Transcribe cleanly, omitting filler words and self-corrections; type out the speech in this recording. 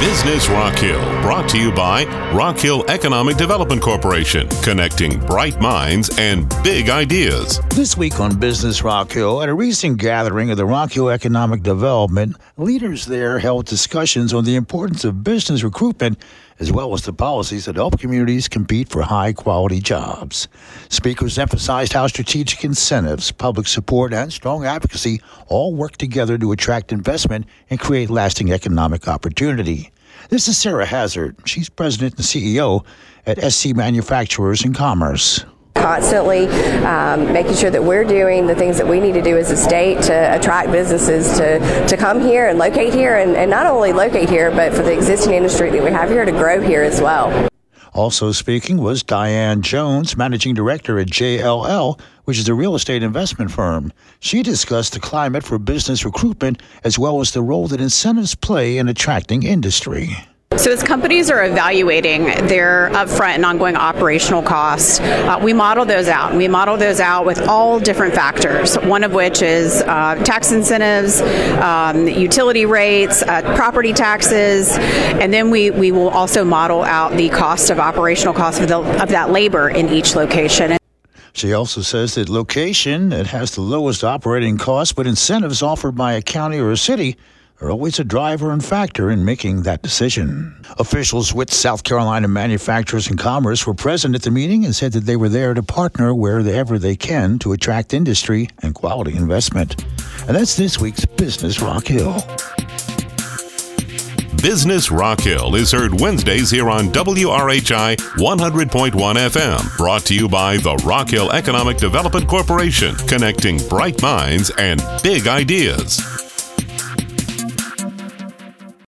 Business Rock Hill, brought to you by Rock Hill Economic Development Corporation, connecting bright minds and big ideas. This week on Business Rock Hill, at a recent gathering of the Rock Hill Economic Development, leaders there held discussions on the importance of business recruitment as well as the policies that help communities compete for high-quality jobs. Speakers emphasized how strategic incentives, public support, and strong advocacy all work together to attract investment and create lasting economic opportunity. This is Sarah Hazard. She's president and CEO at SC Manufacturers and Commerce. Constantly making sure that we're doing the things that we need to do as a state to attract businesses to come here and locate here, and not only locate here, but for the existing industry that we have here to grow here as well. Also speaking was Diane Jones, Managing Director at JLL, which is a real estate investment firm. She discussed the climate for business recruitment as well as the role that incentives play in attracting industry. So as companies are evaluating their upfront and ongoing operational costs, we model those out. We model those out with all different factors, one of which is tax incentives, utility rates, property taxes, and then we will also model out the cost of operational costs of that labor in each location. She also says that location that has the lowest operating costs but incentives offered by a county or a city are always a driver and factor in making that decision. Officials with South Carolina Manufacturers and Commerce were present at the meeting and said that they were there to partner wherever they can to attract industry and quality investment. And that's this week's Business Rock Hill. Business Rock Hill is heard Wednesdays here on WRHI 100.1 FM, brought to you by the Rock Hill Economic Development Corporation, connecting bright minds and big ideas.